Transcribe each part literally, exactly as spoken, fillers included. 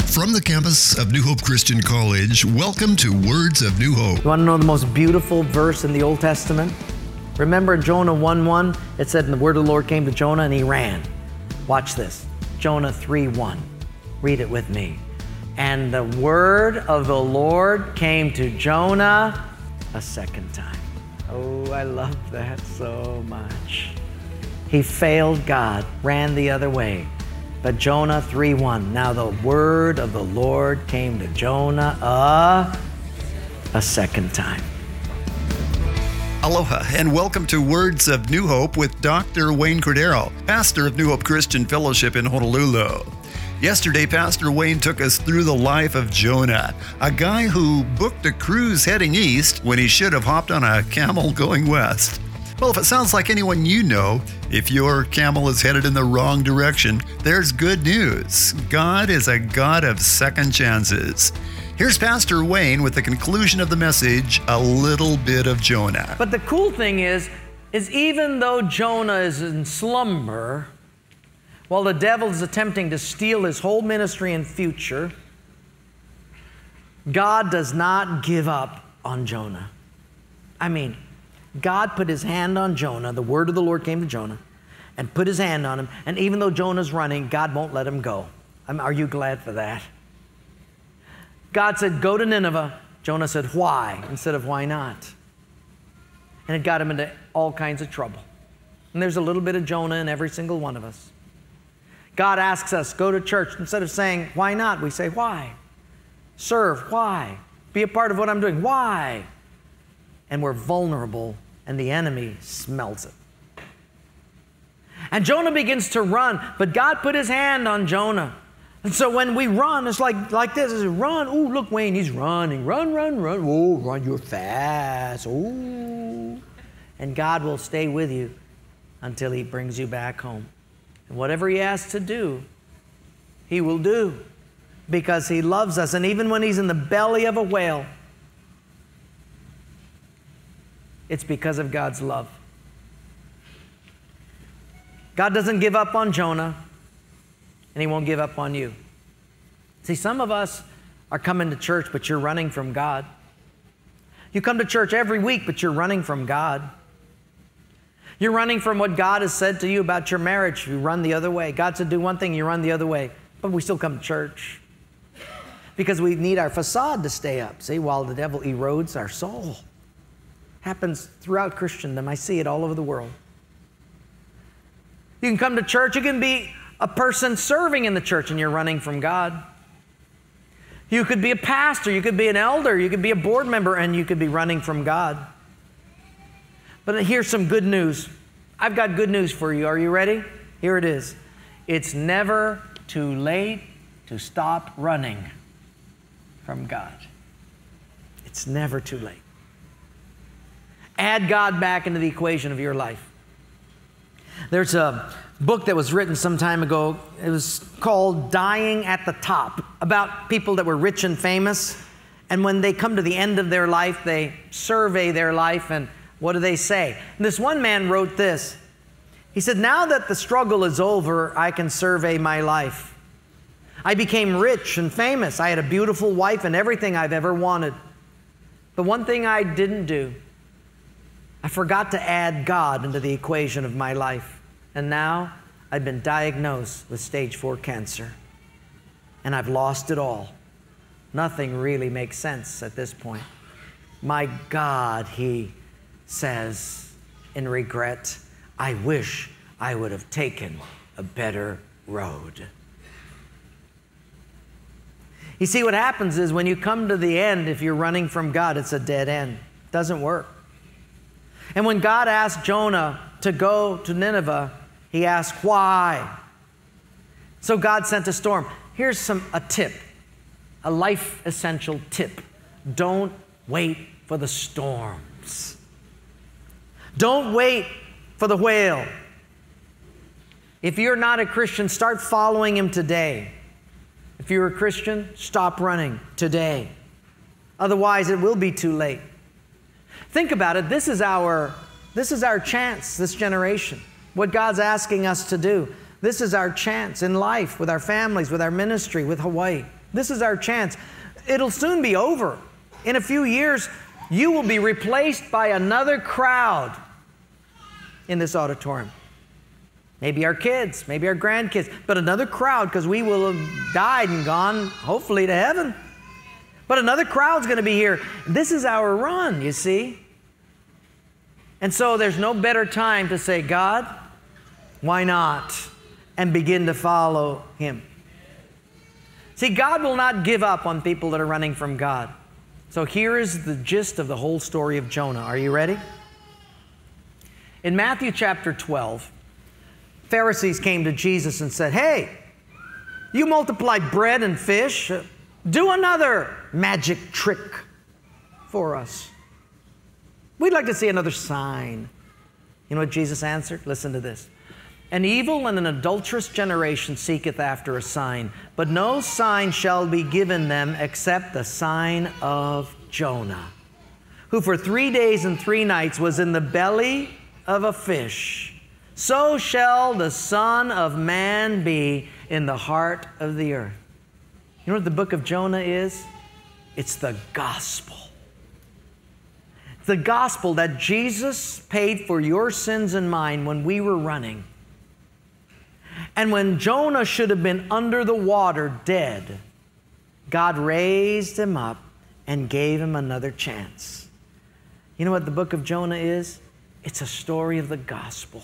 From the campus of New Hope Christian College, welcome to Words of New Hope. You want to know the most beautiful verse in the Old Testament? Remember Jonah one one? It said, and the word of the Lord came to Jonah and he ran. Watch this. Jonah three one. Read it with me. And the word of the Lord came to Jonah a second time. Oh, I love that so much. He failed God, ran the other way. But Jonah three one, now the word of the Lord came to Jonah a, a second time. Aloha and welcome to Words of New Hope with Doctor Wayne Cordero, pastor of New Hope Christian Fellowship in Honolulu. Yesterday, Pastor Wayne took us through the life of Jonah, a guy who booked a cruise heading east when he should have hopped on a camel going west. Well, if it sounds like anyone you know, if your camel is headed in the wrong direction, there's good news. God is a God of second chances. Here's Pastor Wayne with the conclusion of the message, A Little Bit of Jonah. But the cool thing is, is even though Jonah is in slumber, while the devil is attempting to steal his whole ministry and future, God does not give up on Jonah. I mean, God put his hand on Jonah, the word of the Lord came to Jonah, and put his hand on him, and even though Jonah's running, God won't let him go. I mean, are you glad for that? God said, go to Nineveh. Jonah said, why? Instead of why not? And it got him into all kinds of trouble. And there's a little bit of Jonah in every single one of us. God asks us, go to church. Instead of saying, why not? We say, why? Serve, why? Be a part of what I'm doing, why? And we're vulnerable, and the enemy smells it. And Jonah begins to run, but God put his hand on Jonah. And so when we run, it's like, like this. It's run. Oh, look, Wayne, he's running. Run, run, run. Oh, run, you're fast. Oh. And God will stay with you until he brings you back home. And whatever he has to do, he will do because he loves us. And even when he's in the belly of a whale, it's because of God's love. God doesn't give up on Jonah, and he won't give up on you. See, some of us are coming to church, but you're running from God. You come to church every week, but you're running from God. You're running from what God has said to you about your marriage. You run the other way. God said do one thing, you run the other way. But we still come to church because we need our facade to stay up, see, while the devil erodes our soul. Happens throughout Christendom. I see it all over the world. You can come to church. You can be a person serving in the church and you're running from God. You could be a pastor. You could be an elder. You could be a board member and you could be running from God. But here's some good news. I've got good news for you. Are you ready? Here it is. It's never too late to stop running from God. It's never too late. Add God back into the equation of your life. There's a book that was written some time ago. It was called Dying at the Top, about people that were rich and famous. And when they come to the end of their life, they survey their life, and what do they say? And this one man wrote this. He said, now that the struggle is over, I can survey my life. I became rich and famous. I had a beautiful wife and everything I've ever wanted. But one thing I didn't do, I forgot to add God into the equation of my life. And now I've been diagnosed with stage four cancer. And I've lost it all. Nothing really makes sense at this point. My God, he says in regret, I wish I would have taken a better road. You see, what happens is when you come to the end, if you're running from God, it's a dead end. It doesn't work. And when God asked Jonah to go to Nineveh, he asked, why? So God sent a storm. Here's some a tip, a life essential tip. Don't wait for the storms. Don't wait for the whale. If you're not a Christian, start following him today. If you're a Christian, stop running today. Otherwise, it will be too late. Think about it. This is our, this is our chance, this generation. What God's asking us to do. This is our chance in life, with our families, with our ministry, with Hawaii. This is our chance. It'll soon be over. In a few years, you will be replaced by another crowd in this auditorium. Maybe our kids, maybe our grandkids, but another crowd, because we will have died and gone, hopefully, to heaven. But another crowd's going to be here. This is our run, you see. And so there's no better time to say, God, why not? And begin to follow Him. See, God will not give up on people that are running from God. So here is the gist of the whole story of Jonah. Are you ready? In Matthew chapter twelve, Pharisees came to Jesus and said, hey, you multiplied bread and fish. Do another magic trick for us. We'd like to see another sign. You know what Jesus answered? Listen to this. An evil and an adulterous generation seeketh after a sign, but no sign shall be given them except the sign of Jonah, who for three days and three nights was in the belly of a fish. So shall the Son of Man be in the heart of the earth. You know what the book of Jonah is? It's the gospel. It's the gospel that Jesus paid for your sins and mine when we were running. And when Jonah should have been under the water dead, God raised him up and gave him another chance. You know what the book of Jonah is? It's a story of the gospel.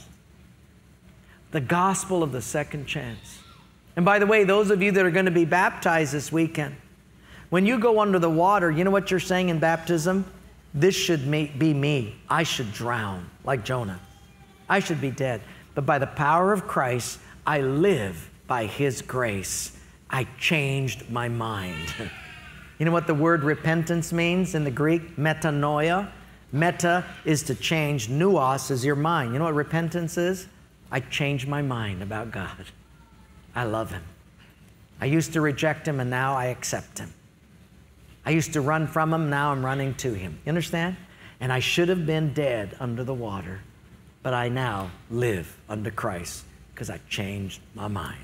The gospel of the second chance. And by the way, those of you that are going to be baptized this weekend, when you go under the water, you know what you're saying in baptism? This should be me. I should drown like Jonah. I should be dead. But by the power of Christ, I live by His grace. I changed my mind. You know what the word repentance means in the Greek? Metanoia. Meta is to change. Nuos is your mind. You know what repentance is? I changed my mind about God. I love Him. I used to reject Him, and now I accept Him. I used to run from Him, now I'm running to Him. You understand? And I should have been dead under the water, but I now live under Christ because I changed my mind.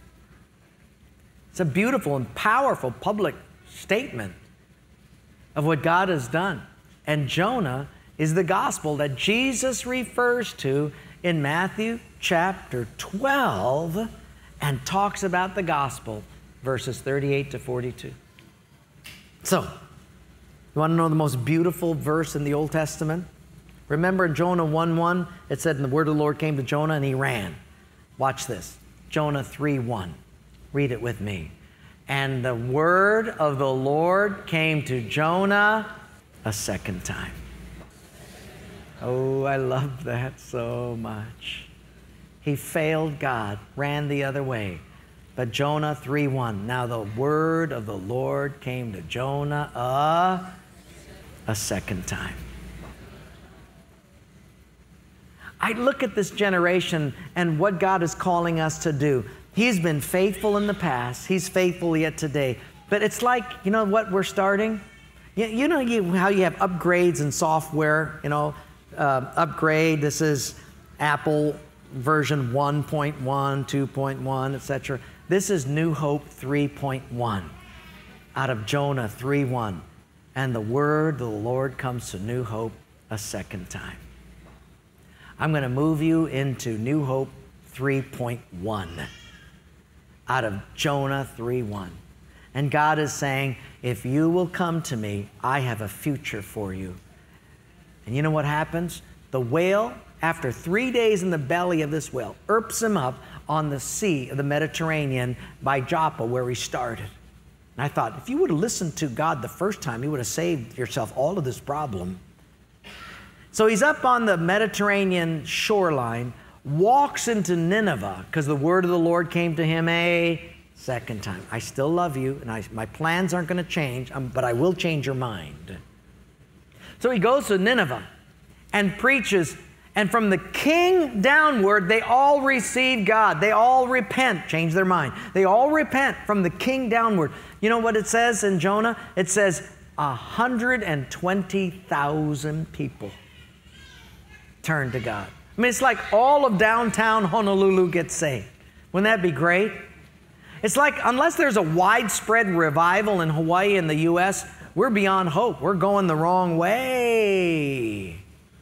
It's a beautiful and powerful public statement of what God has done. And Jonah is the gospel that Jesus refers to in Matthew chapter twelve and talks about the gospel, verses thirty-eight to forty-two. So, you want to know the most beautiful verse in the Old Testament? Remember in Jonah one one, it said, and the word of the Lord came to Jonah and he ran. Watch this. Jonah three one. Read it with me. And the word of the Lord came to Jonah a second time. Oh, I love that so much. He failed God, ran the other way. But Jonah three one. Now the word of the Lord came to Jonah a, a second time. I look at this generation and what God is calling us to do. He's been faithful in the past. He's faithful yet today. But it's like, you know what we're starting? You, you know you, how you have upgrades in software, you know, uh, upgrade. This is Apple version one point one, two point one, et cetera. This is New Hope three point one out of Jonah three one. And the word of the Lord comes to New Hope a second time. I'm going to move you into New Hope three point one out of Jonah three one. And God is saying, if you will come to me, I have a future for you. And you know what happens? The whale, after three days in the belly of this whale, irps him up on the sea of the Mediterranean by Joppa, where he started. And I thought, if you would have listened to God the first time, you would have saved yourself all of this problem. So he's up on the Mediterranean shoreline, walks into Nineveh, because the word of the Lord came to him a second time. I still love you, and I, my plans aren't going to change, um, but I will change your mind. So he goes to Nineveh and preaches, and from the king downward, they all receive God. They all repent, change their mind. They all repent from the king downward. You know what it says in Jonah? It says one hundred twenty thousand people turn to God. I mean, it's like all of downtown Honolulu gets saved. Wouldn't that be great? It's like, unless there's a widespread revival in Hawaii and the U S, we're beyond hope. We're going the wrong way.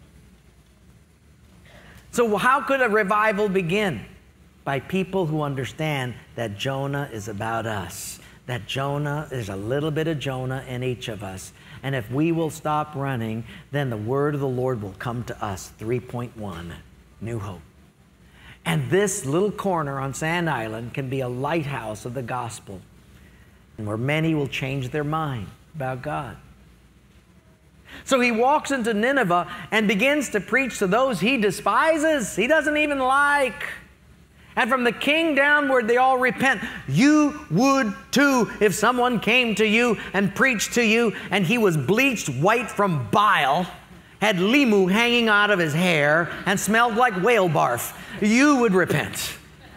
So how could a revival begin? By people who understand that Jonah is about us. That Jonah, there's a little bit of Jonah in each of us. And if we will stop running, then the word of the Lord will come to us. three point one, New Hope. And this little corner on Sand Island can be a lighthouse of the gospel, and where many will change their mind about God. So he walks into Nineveh and begins to preach to those he despises, he doesn't even like. And from the king downward, they all repent. You would too if someone came to you and preached to you and he was bleached white from bile, had limu hanging out of his hair, and smelled like whale barf. You would repent.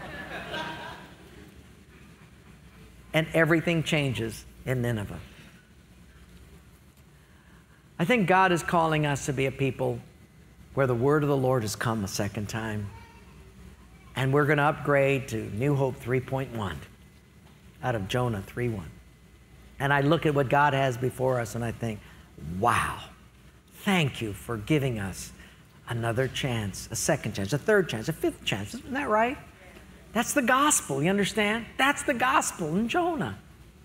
And everything changes in Nineveh. I think God is calling us to be a people where the word of the Lord has come a second time. And we're going to upgrade to New Hope three point one out of Jonah three one. And I look at what God has before us and I think, wow, thank you for giving us another chance, a second chance, a third chance, a fifth chance. Isn't that right? That's the gospel, you understand? That's the gospel in Jonah.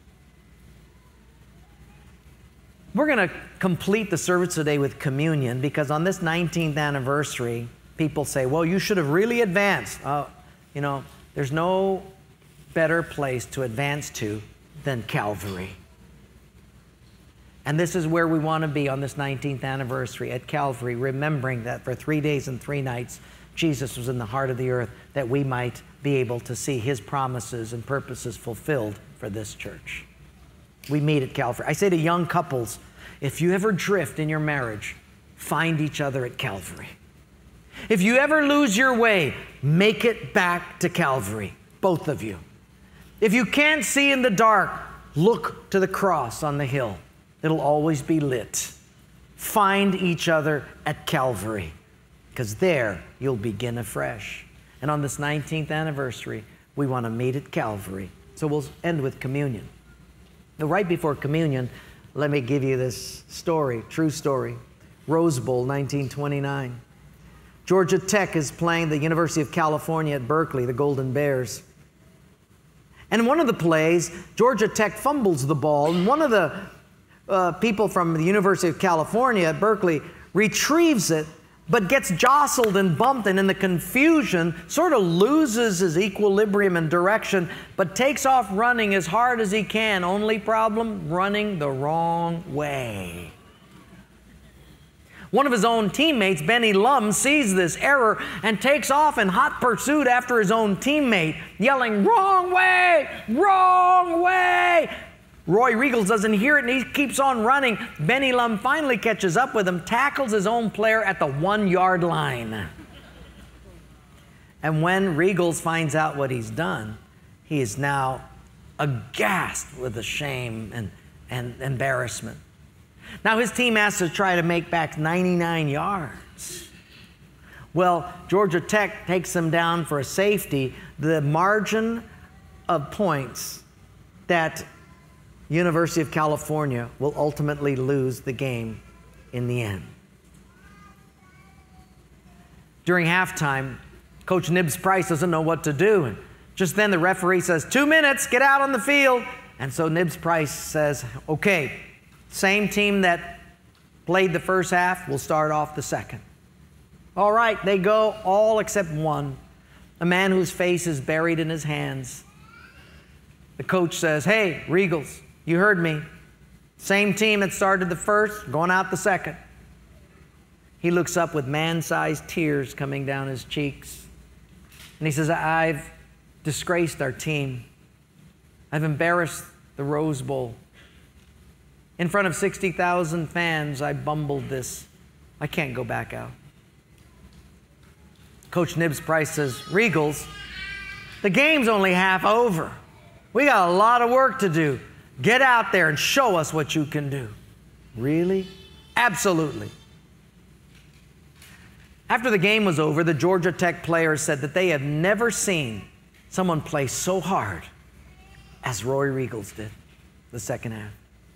We're going to complete the service today with communion because on this nineteenth anniversary, people say, well, you should have really advanced. Uh, you know, there's no better place to advance to than Calvary. And this is where we want to be on this nineteenth anniversary at Calvary, remembering that for three days and three nights, Jesus was in the heart of the earth, that we might be able to see his promises and purposes fulfilled for this church. We meet at Calvary. I say to young couples, if you ever drift in your marriage, find each other at Calvary. If you ever lose your way, make it back to Calvary, both of you. If you can't see in the dark, look to the cross on the hill. It'll always be lit. Find each other at Calvary, because there you'll begin afresh. And on this nineteenth anniversary, we want to meet at Calvary. So we'll end with communion. Now, right before communion, let me give you this story, true story. Rose Bowl, nineteen twenty-nine. Georgia Tech is playing the University of California at Berkeley, the Golden Bears. And in one of the plays, Georgia Tech fumbles the ball, and one of the uh, people from the University of California at Berkeley retrieves it, but gets jostled and bumped, and in the confusion, sort of loses his equilibrium and direction, but takes off running as hard as he can. Only problem, running the wrong way. One of his own teammates, Benny Lum, sees this error and takes off in hot pursuit after his own teammate, yelling, "Wrong way! Wrong way!" Roy Riegels doesn't hear it, and he keeps on running. Benny Lum finally catches up with him, tackles his own player at the one-yard line. And when Riegels finds out what he's done, he is now aghast with the shame and, and embarrassment. Now his team has to try to make back ninety-nine yards. Well, Georgia Tech takes them down for a safety. The margin of points that University of California will ultimately lose the game in the end. During halftime, Coach Nibs Price doesn't know what to do. And just then the referee says, two minutes, get out on the field. And so Nibs Price says, okay, same team that played the first half will start off the second. All right, they go, all except one, a man whose face is buried in his hands. The coach says, hey, Riegels, you heard me. Same team that started the first, going out the second. He looks up with man-sized tears coming down his cheeks. And he says, I've disgraced our team. I've embarrassed the Rose Bowl. In front of sixty thousand fans, I bumbled this. I can't go back out. Coach Nibs Price says, Riegels, the game's only half over. We got a lot of work to do. Get out there and show us what you can do. Really? Absolutely. After the game was over, the Georgia Tech players said that they have never seen someone play so hard as Roy Riegels did the second half.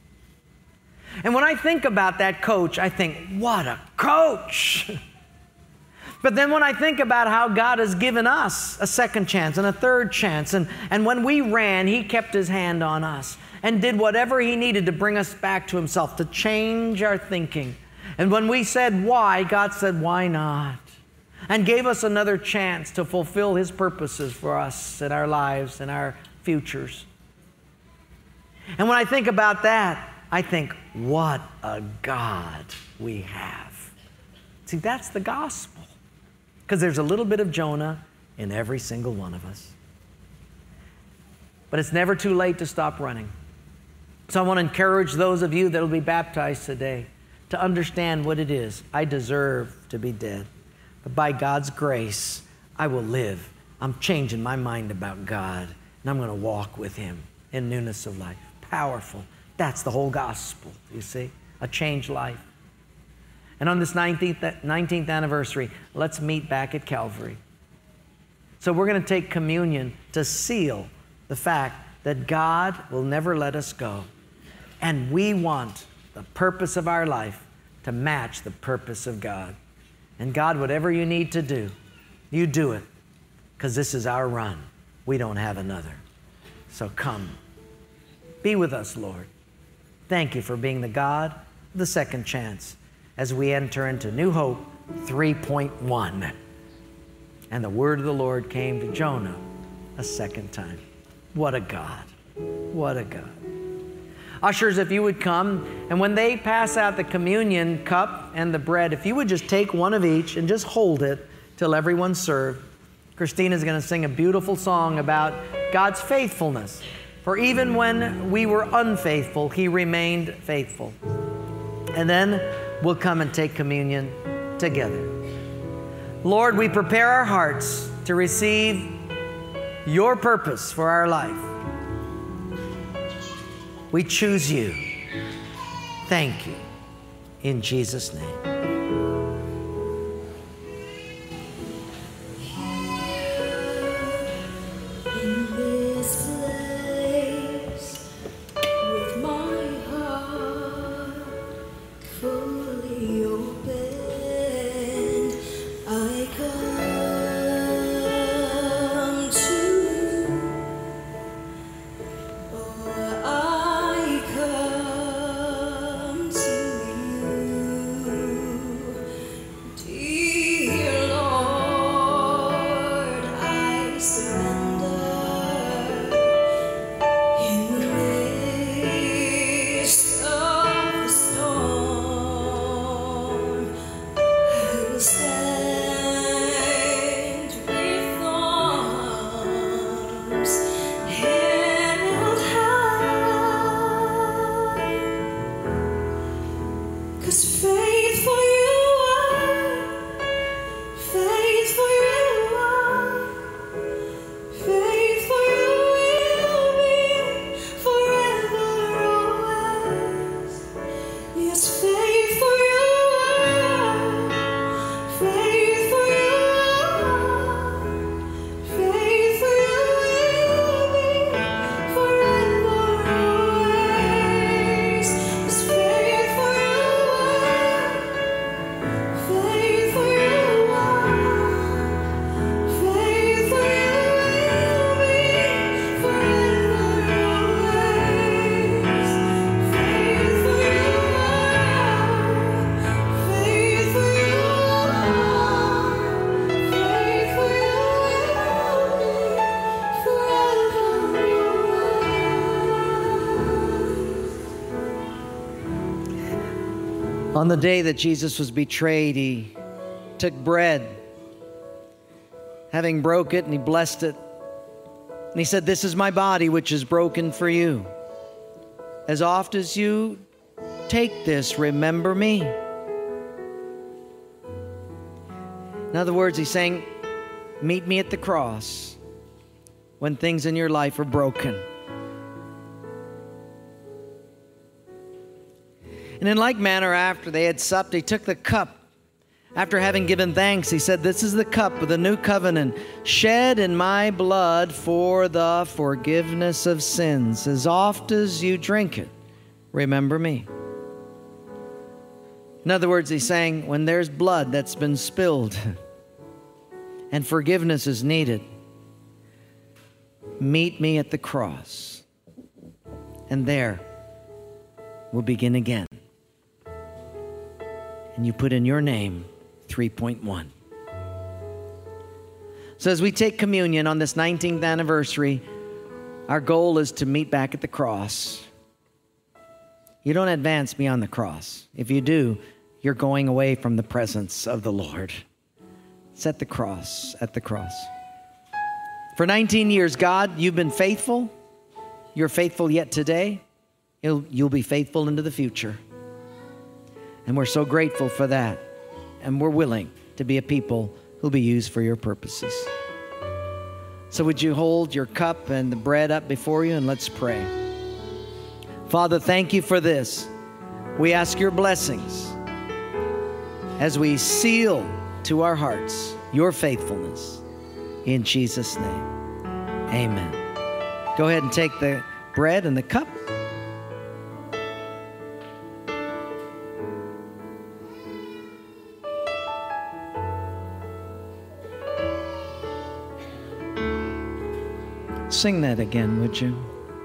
And when I think about that coach, I think, what a coach. But then when I think about how God has given us a second chance and a third chance, and, and when we ran, He kept His hand on us and did whatever He needed to bring us back to Himself, to change our thinking. And when we said why, God said, why not? And gave us another chance to fulfill His purposes for us in our lives and our futures. And when I think about that, I think, what a God we have. See, that's the gospel. Because there's a little bit of Jonah in every single one of us. But it's never too late to stop running. So I want to encourage those of you that will be baptized today to understand what it is. I deserve to be dead. But by God's grace, I will live. I'm changing my mind about God. And I'm going to walk with Him in newness of life. Powerful. That's the whole gospel, you see? A changed life. And on this nineteenth, nineteenth anniversary, let's meet back at Calvary. So we're going to take communion to seal the fact that God will never let us go. And we want the purpose of our life to match the purpose of God. And God, whatever you need to do, you do it. Because this is our run. We don't have another. So come. Be with us, Lord. Thank you for being the God of the second chance as we enter into New Hope three point one. And the word of the Lord came to Jonah a second time. What a God. What a God. Ushers, if you would come, and when they pass out the communion cup and the bread, if you would just take one of each and just hold it till everyone's served. Christina's going to sing a beautiful song about God's faithfulness. For even when we were unfaithful, He remained faithful. And then we'll come and take communion together. Lord, we prepare our hearts to receive your purpose for our life. We choose you. Thank you. In Jesus' name. On the day that Jesus was betrayed, He took bread, having broke it, and He blessed it. And He said, "This is my body, which is broken for you. As oft as you take this, remember me." In other words, He's saying, meet me at the cross when things in your life are broken. And in like manner, after they had supped, He took the cup, After having given thanks, he said, "This is the cup of the new covenant, shed in my blood for the forgiveness of sins. As oft as you drink it, remember me." In other words, he's saying, when there's blood that's been spilled and forgiveness is needed, meet me at the cross. And there we'll begin again. And you put in your name three point one. So as we take communion on this nineteenth anniversary, our goal is to meet back at the cross. You don't advance beyond the cross. If you do, you're going away from the presence of the Lord. It's at the cross, at the cross. For nineteen years, God, you've been faithful. You're faithful yet today. You'll, you'll be faithful into the future. And we're so grateful for that. And we're willing to be a people who'll be used for your purposes. So would you hold your cup and the bread up before you, and let's pray. Father, thank you for this. We ask your blessings as we seal to our hearts your faithfulness. In Jesus' name, amen. Go ahead and take the bread and the cup. Sing that again, would you?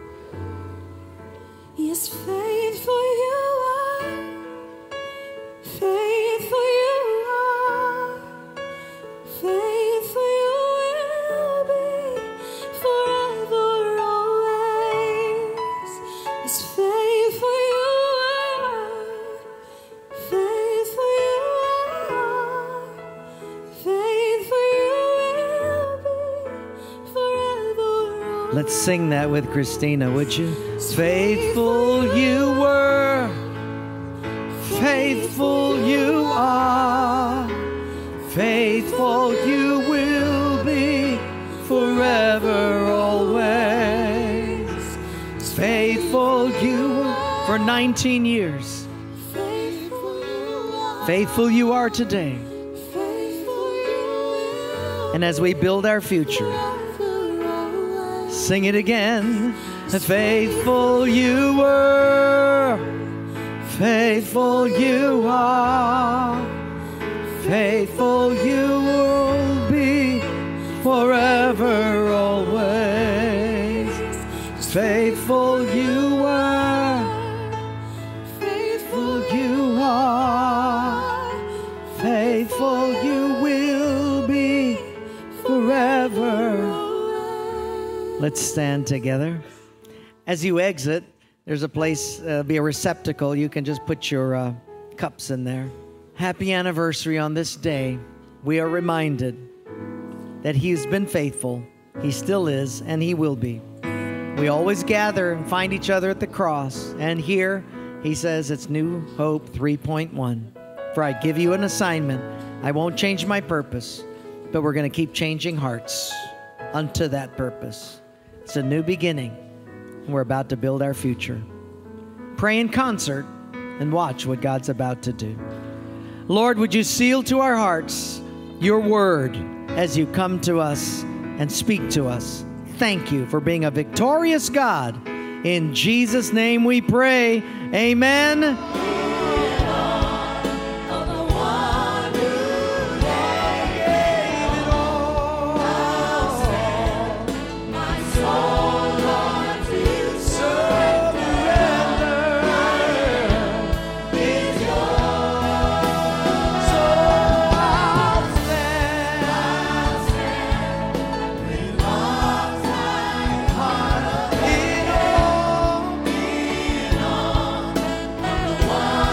Yes, faithful you are, faithful you are, faithful you will be forever, always. Yes, faithful you are, faithful you are, faithful you will be forever. Let's sing that with Christina, would you? Faithful you were, faithful you are, faithful you will be forever, always. Faithful you were for nineteen years. Faithful you are today. And as we build our future, sing it again. Faithful you were, faithful you are, faithful you will be forever, always. Faithful you were, faithful you are, faithful you will be forever. Let's stand together. As you exit, there's a place, uh, be a receptacle. You can just put your uh, cups in there. Happy anniversary on this day. We are reminded that He's been faithful. He still is, and He will be. We always gather and find each other at the cross. And here, He says it's New Hope three point one. For I give you an assignment. I won't change my purpose, but we're going to keep changing hearts unto that purpose. It's a new beginning, and we're about to build our future. Pray in concert and watch what God's about to do. Lord, would you seal to our hearts your word as you come to us and speak to us. Thank you for being a victorious God. In Jesus' name we pray. Amen. One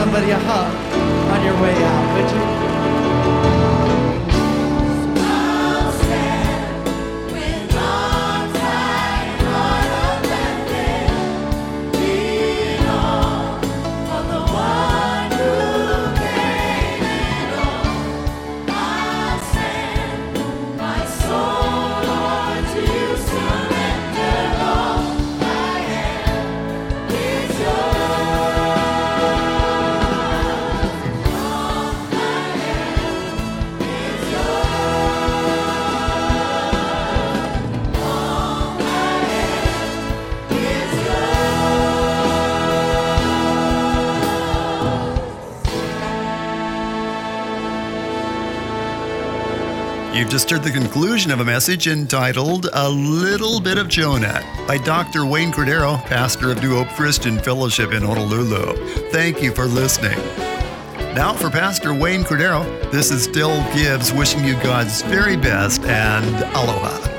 somebody a hug on your way out, would you? I'll stand with arms wide abandoned, lean on, on the one who came in all. I'll stand, my soul, Lord, to surrender all I am is You've just heard the conclusion of a message entitled A Little Bit of Jonah by Doctor Wayne Cordero, pastor of New Hope Christian Fellowship in Honolulu. Thank you for listening. Now for Pastor Wayne Cordero, this is Dill Gibbs wishing you God's very best and aloha.